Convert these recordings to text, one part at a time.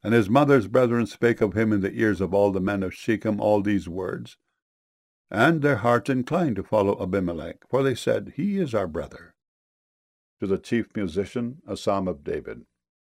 And his mother's brethren spake of him in the ears of all the men of Shechem all these words. And their hearts inclined to follow Abimelech, for they said, He is our brother. To the chief musician, a psalm of David.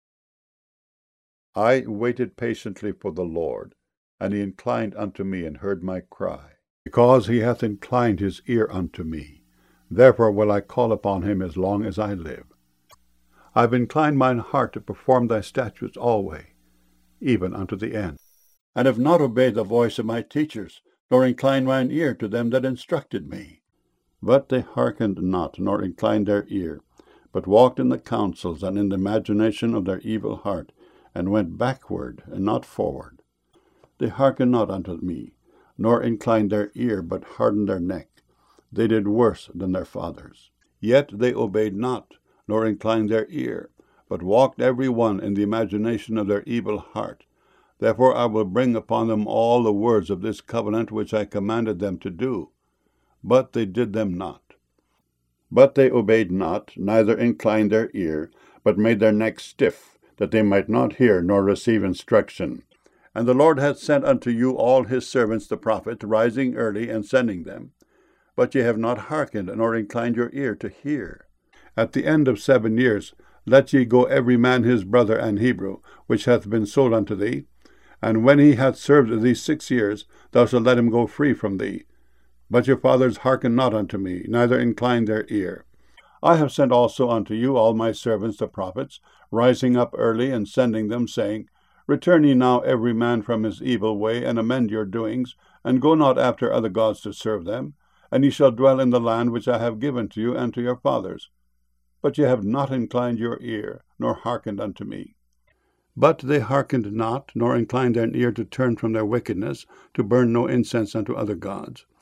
I waited patiently for the Lord, and he inclined unto me and heard my cry. Because he hath inclined his ear unto me, therefore will I call upon him as long as I live. I have inclined mine heart to perform thy statutes alway, even unto the end, and have not obeyed the voice of my teachers, nor inclined mine ear to them that instructed me. But they hearkened not, nor inclined their ear, but walked in the counsels and in the imagination of their evil heart, and went backward and not forward. They hearkened not unto me, nor inclined their ear, but hardened their neck. They did worse than their fathers. Yet they obeyed not, nor inclined their ear, but walked every one in the imagination of their evil heart. Therefore I will bring upon them all the words of this covenant which I commanded them to do. But they did them not. But they obeyed not, neither inclined their ear, but made their necks stiff, that they might not hear nor receive instruction. And the Lord hath sent unto you all his servants the prophets, rising early and sending them. But ye have not hearkened, nor inclined your ear to hear. At the end of 7 years, let ye go every man his brother and Hebrew, which hath been sold unto thee. And when he hath served thee 6 years, thou shalt let him go free from thee. But your fathers hearkened not unto me, neither inclined their ear. I have sent also unto you all my servants the prophets, rising up early and sending them, saying, Return ye now every man from his evil way, and amend your doings, and go not after other gods to serve them, and ye shall dwell in the land which I have given to you and to your fathers. But ye have not inclined your ear, nor hearkened unto me. But they hearkened not, nor inclined their ear to turn from their wickedness, to burn no incense unto other gods.